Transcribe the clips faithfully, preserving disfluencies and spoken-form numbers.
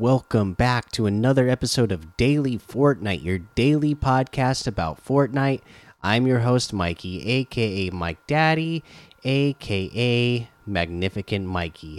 welcome back to another episode of Daily Fortnite, your daily podcast about Fortnite. I'm your host, Mikey, aka Mike Daddy, aka Magnificent Mikey.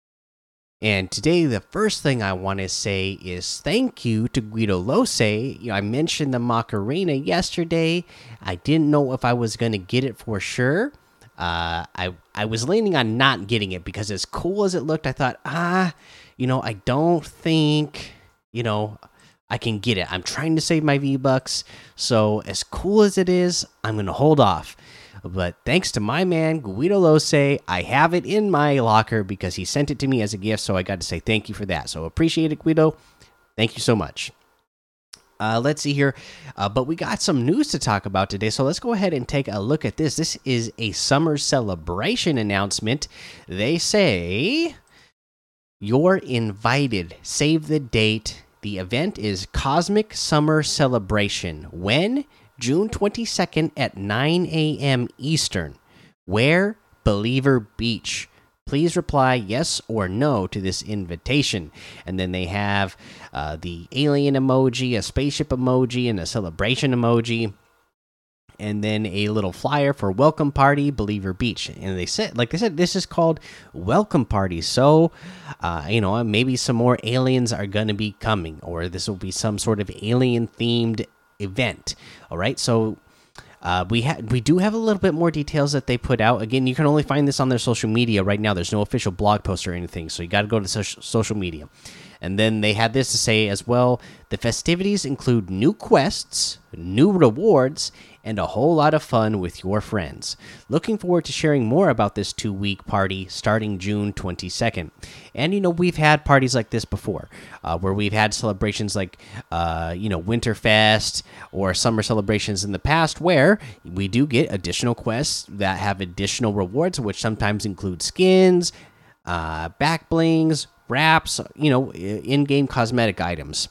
And today, the first thing I want to say is thank you to Guido Lose. You know, I mentioned the Macarena yesterday. I didn't know if I was going to get it for sure. Uh, I I was leaning on not getting it because as cool as it looked, I thought, ah, you know, I don't think, you know, I can get it. I'm trying to save my V-Bucks, so as cool as it is, I'm going to hold off. But thanks to my man, Guido Lose, I have it in my locker because he sent it to me as a gift, so I got to say thank you for that. So appreciate it, Guido. Thank you so much. Uh, let's see here. Uh, but we got some news to talk about today, so let's go ahead and take a look at this. This is a summer celebration announcement. They say you're invited. Save the date. The event is Cosmic Summer Celebration. When? June twenty-second at nine A M Eastern. Where? Believer Beach. Please reply yes or no to this invitation. And then they have uh, the alien emoji, a spaceship emoji, and a celebration emoji. And then a little flyer for Welcome Party, Believer Beach. And they said, like they said, this is called Welcome Party. So, uh, you know, maybe some more aliens are going to be coming, or this will be some sort of alien themed event. All right. So, Uh, we had we do have a little bit more details that they put out. Again, you can only find this on their social media right now. There's no official blog post or anything, so you got to go to social social media. And then they had this to say as well: the festivities include new quests, new rewards, and a whole lot of fun with your friends. Looking forward to sharing more about this two-week party starting June twenty-second. And you know, we've had parties like this before, uh, where we've had celebrations like uh, you know, Winterfest or summer celebrations in the past, where we do get additional quests that have additional rewards, which sometimes include skins, uh, back blings, wraps, you know, in-game cosmetic items.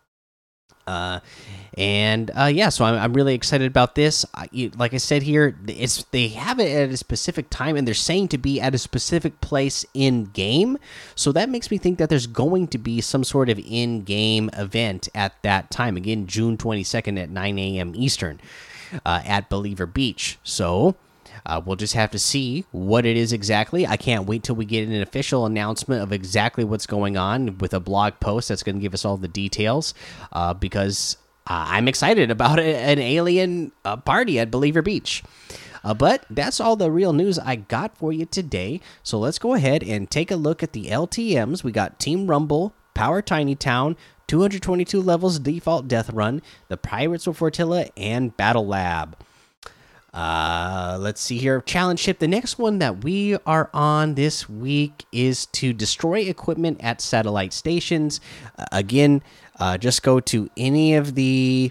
Uh, and uh, yeah, so I'm, I'm really excited about this. I, you, like I said here, it's they have it at a specific time, and they're saying to be at a specific place in game. So that makes me think that there's going to be some sort of in-game event at that time. Again, June twenty-second at nine A M Eastern uh, at Believer Beach. So. Uh, we'll just have to see what it is exactly. I can't wait till we get an official announcement of exactly what's going on with a blog post that's going to give us all the details. Uh, because uh, I'm excited about a, an alien uh, party at Believer Beach. Uh, but that's all the real news I got for you today. So let's go ahead and take a look at the L T Ms. We got Team Rumble, Power Tiny Town, two hundred twenty-two levels default death run, the Pirates of Fortilla, and Battle Lab. Uh, let's see here. Challenge ship. The next one that we are on this week is to destroy equipment at satellite stations. Uh, again, uh, just go to any of the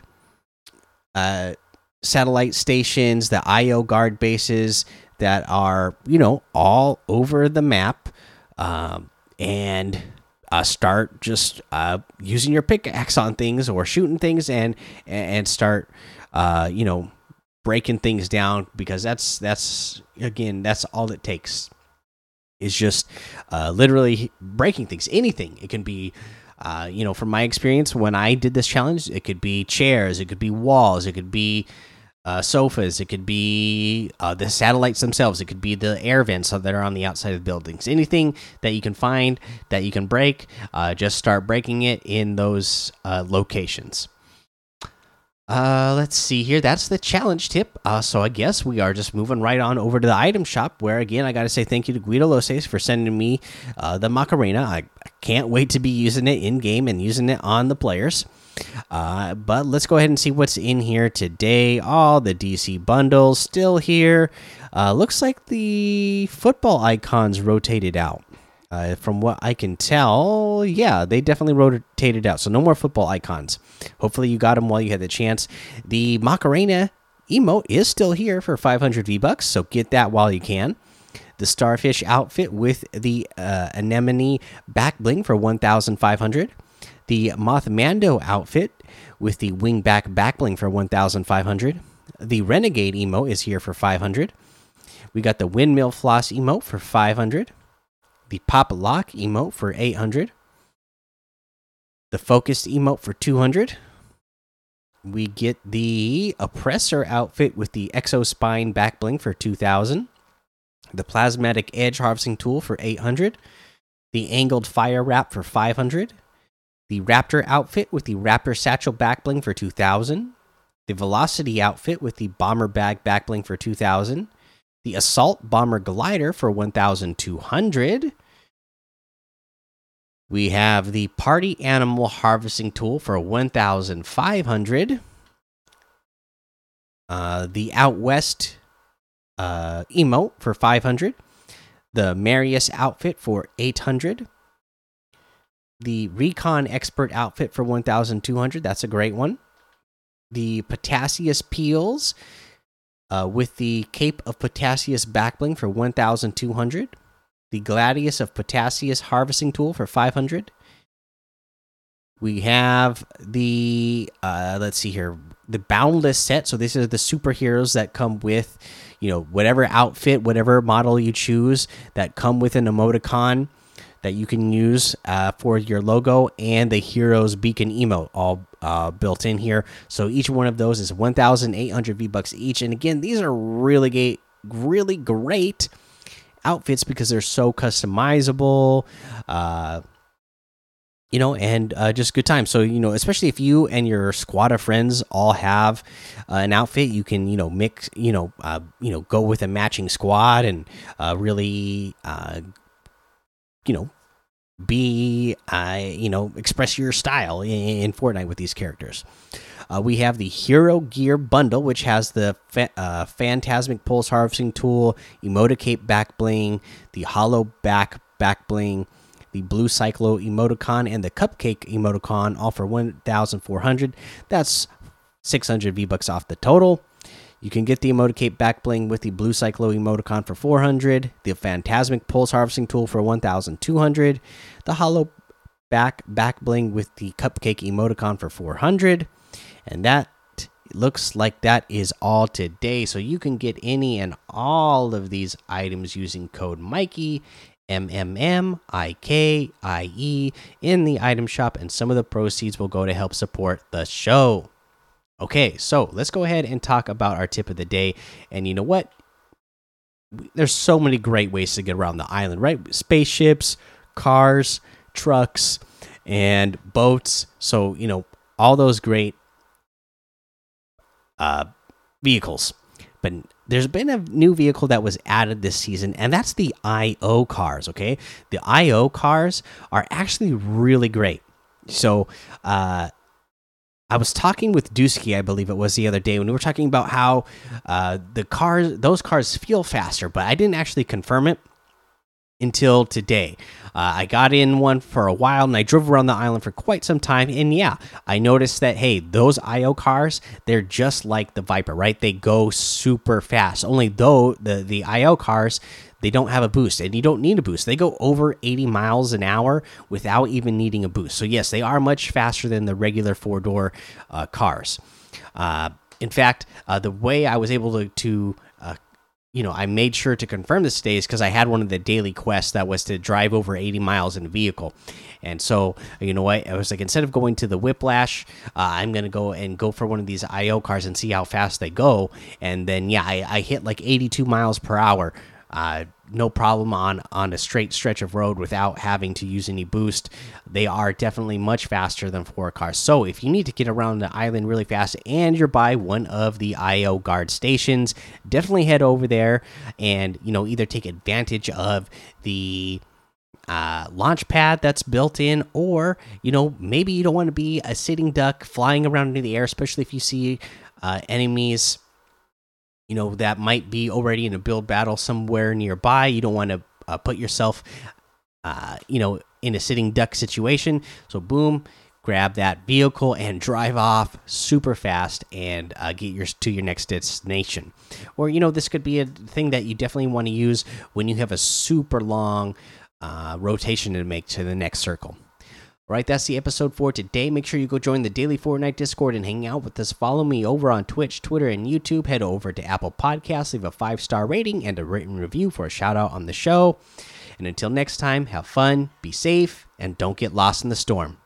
uh, satellite stations, the I O guard bases that are, you know, all over the map, um, and uh, start just uh, using your pickaxe on things or shooting things, and and start, uh, you know. breaking things down, because that's that's again that's all it takes is just uh, literally breaking things. Anything. It can be uh, you know, from my experience when I did this challenge, it could be chairs, it could be walls, it could be uh, sofas, it could be uh, the satellites themselves, it could be the air vents that are on the outside of buildings. Anything that you can find that you can break, uh, just start breaking it in those uh, locations. Uh, let's see here. That's the challenge tip. Uh, so I guess we are just moving right on over to the item shop, where again I got to say thank you to Guido Loses for sending me uh, the Macarena. I, I can't wait to be using it in game and using it on the players. Uh, but let's go ahead and see what's in here today. All the D C bundles still here. Uh, looks like the football icons rotated out. Uh, from what I can tell, yeah, they definitely rotated out. So no more football icons. Hopefully you got them while you had the chance. The Macarena emote is still here for five hundred V-Bucks, so get that while you can. The Starfish outfit with the uh, Anemone back bling for one thousand five hundred. The Mothmando outfit with the Wingback back bling for one thousand five hundred. The Renegade emote is here for five hundred. We got the Windmill Floss emote for five hundred. The Pop Lock emote for eight hundred. the focused emote for two hundred. We get the oppressor outfit with the exo spine back bling for two thousand. The plasmatic edge harvesting tool for eight hundred. The angled fire wrap for five hundred. The raptor outfit with the raptor satchel back bling for two thousand. The velocity outfit with the bomber bag back bling for two thousand. The assault bomber glider for one thousand two hundred. We have the party animal harvesting tool for one thousand five hundred. Uh, the out west uh, emote for five hundred. The Marius outfit for eight hundred. The recon expert outfit for one thousand two hundred. That's a great one. The Potassius peels uh, with the cape of Potassius backbling for one thousand two hundred. The Gladius of Potassius harvesting tool for five hundred. We have the uh, let's see here, the Boundless set. So these are the superheroes that come with, you know, whatever outfit, whatever model you choose that come with an emoticon that you can use uh, for your logo, and the Heroes Beacon emote all uh, built in here. So each one of those is one thousand eight hundred V bucks each. And again, these are really great, really great outfits because they're so customizable. Uh, you know, and uh, just good time. So, you know, especially if you and your squad of friends all have uh, an outfit, you can, you know, mix, you know, uh, you know, go with a matching squad and uh, really, uh, you know, be, uh, you know, express your style in, in Fortnite with these characters. Uh, we have the Hero Gear Bundle, which has the fa uh, Phantasmic Pulse Harvesting Tool, Emoticape Back Bling, the Hollow Back Back Bling, the Blue Cyclo Emoticon, and the Cupcake Emoticon, all for one thousand four hundred. That's six hundred V bucks off the total. You can get the Emoticape Back Bling with the Blue Cyclo Emoticon for four hundred, the Phantasmic Pulse Harvesting Tool for one thousand two hundred, the Hollow Back Back Bling with the Cupcake Emoticon for four hundred, and that looks like that is all today. So you can get any and all of these items using code Mikey, M M M I K I E, in the item shop, and some of the proceeds will go to help support the show. Okay, so let's go ahead and talk about our tip of the day. And you know what? There's so many great ways to get around the island, right? Spaceships, cars, trucks, and boats. So, you know, all those great uh, vehicles. But there's been a new vehicle that was added this season, and that's the I O cars, okay? The I O cars are actually really great. So, uh, I was talking with Dusky, I believe it was the other day, when we were talking about how uh, the cars, those cars feel faster, but I didn't actually confirm it until today. Uh, I got in one for a while, and I drove around the island for quite some time, and yeah, I noticed that, hey, those I O cars, they're just like the Viper, right? They go super fast, only though the, the I O cars, they don't have a boost, and you don't need a boost. They go over eighty miles an hour without even needing a boost. So yes, they are much faster than the regular four-door uh, cars. Uh, in fact, uh, the way I was able to, to uh, you know, I made sure to confirm this today is because I had one of the daily quests that was to drive over eighty miles in a vehicle. And so, you know what, I was like, instead of going to the Whiplash, uh, I'm going to go and go for one of these I O cars and see how fast they go. And then, yeah, I, I hit like eighty-two miles per hour. Uh, no problem on on a straight stretch of road without having to use any boost. They are definitely much faster than four cars. So if you need to get around the island really fast and you're by one of the I O guard stations, definitely head over there and, you know, either take advantage of the uh, launch pad that's built in, or, you know, maybe you don't want to be a sitting duck flying around in the air, especially if you see uh, enemies, you know, that might be already in a build battle somewhere nearby. You don't want to uh, put yourself, uh, you know, in a sitting duck situation. So, boom, grab that vehicle and drive off super fast and uh, get your to your next destination. Or, you know, this could be a thing that you definitely want to use when you have a super long uh, rotation to make to the next circle. All right, that's the episode for today. Make sure you go join the Daily Fortnite Discord and hang out with us. Follow me over on Twitch, Twitter, and YouTube. Head over to Apple Podcasts, leave a five-star rating and a written review for a shout-out on the show. And until next time, have fun, be safe, and don't get lost in the storm.